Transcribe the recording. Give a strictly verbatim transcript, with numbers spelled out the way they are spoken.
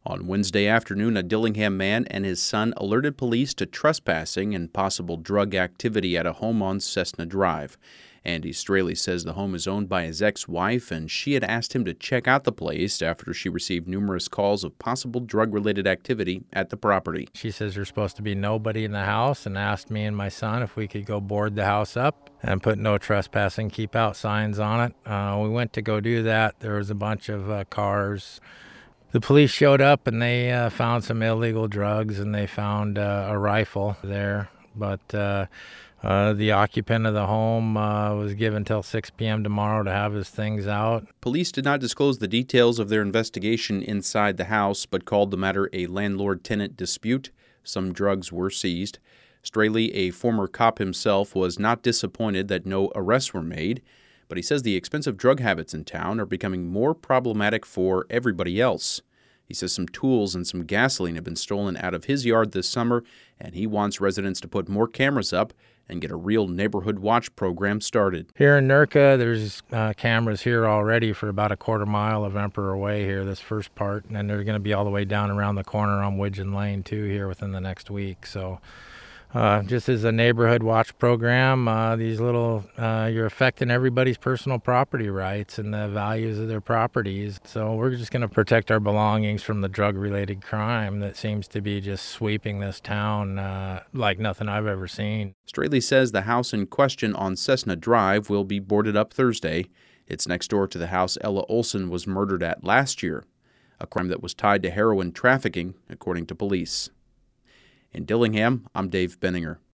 On Wednesday afternoon, a Dillingham man and his son alerted police to trespassing and possible drug activity at a home on Cessna Drive. Andy Straley says the home is owned by his ex-wife, and she had asked him to check out the place after she received numerous calls of possible drug-related activity at the property. She says there's supposed to be nobody in the house and asked me and my son if we could go board the house up and put no trespassing, keep out signs on it. Uh, we went to go do that. There was a bunch of uh, cars. The police showed up and they uh, found some illegal drugs, and they found uh, a rifle there. But uh, uh, the occupant of the home uh, was given till six p.m. tomorrow to have his things out. Police did not disclose the details of their investigation inside the house, but called the matter a landlord-tenant dispute. Some drugs were seized. Straley, a former cop himself, was not disappointed that no arrests were made, but he says the expensive drug habits in town are becoming more problematic for everybody else. He says some tools and some gasoline have been stolen out of his yard this summer, and he wants residents to put more cameras up and get a real neighborhood watch program started. Here in Nurka, there's uh, cameras here already for about a quarter mile of Emperor Way here, this first part, and then they're going to be all the way down around the corner on Widgeon Lane, too, here within the next week. So uh, just as a neighborhood watch program, uh, these little, uh, you're affecting everybody's personal property rights and the values of their properties. So we're just going to protect our belongings from the drug-related crime that seems to be just sweeping this town uh, like nothing I've ever seen. Straley says the house in question on Cessna Drive will be boarded up Thursday. It's next door to the house Ella Olson was murdered at last year, a crime that was tied to heroin trafficking, according to police. In Dillingham, I'm Dave Benninger.